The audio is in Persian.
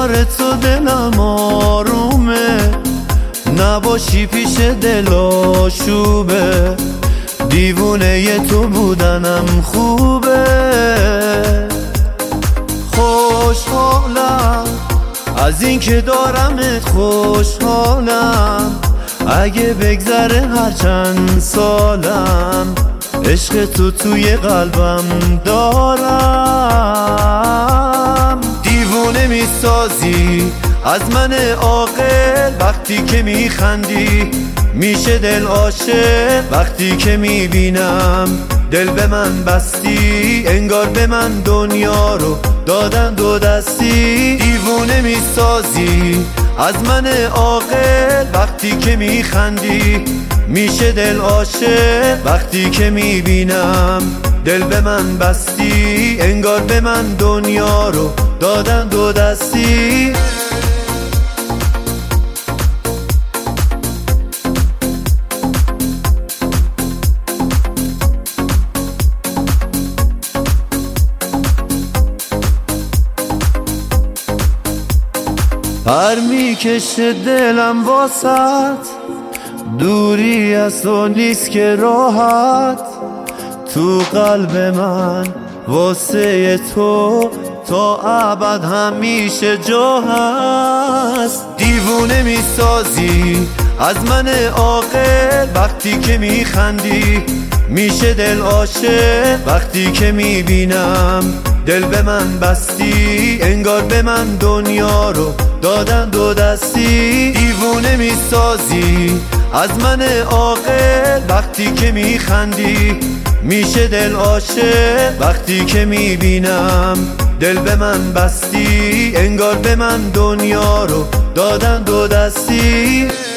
کنار تو دلم آرومه، نباشی پیش دل آشوبه، دیوونه تو بودنم خوبه. خوشحالم از این که دارمت، خوشحالم اگه بگذره هر چند سالم، عشق تو توی قلبم دارم. دیوونه میسازی از من عاقل وقتی که میخندی، میشه دل عاشق وقتی که میبینم. دل به من بستی انگار به من دنیا رو دادن دو دستی. دیوونه میسازی از من عاقل وقتی که میخندی، میشه دل عاشق وقتی که میبینم. دل به من بستی انگار به من دنیا رو دادن دو دستی. پر میکشه دلم واسط، دوری از تو نیست که راحت، تو قلب من واسه تو تا ابد همیشه جا هست. دیوونه میسازی از من عاقل وقتی که میخندی، میشه دل عاشق وقتی که میبینم. دل به من بستی انگار به من دنیا رو دادن دو دستی. دیوونه میسازی از من عاقل وقتی که میخندی، میشه دل عاشق وقتی که میبینم. دل به من بستی انگار به من دنیا رو دادن دو دستی.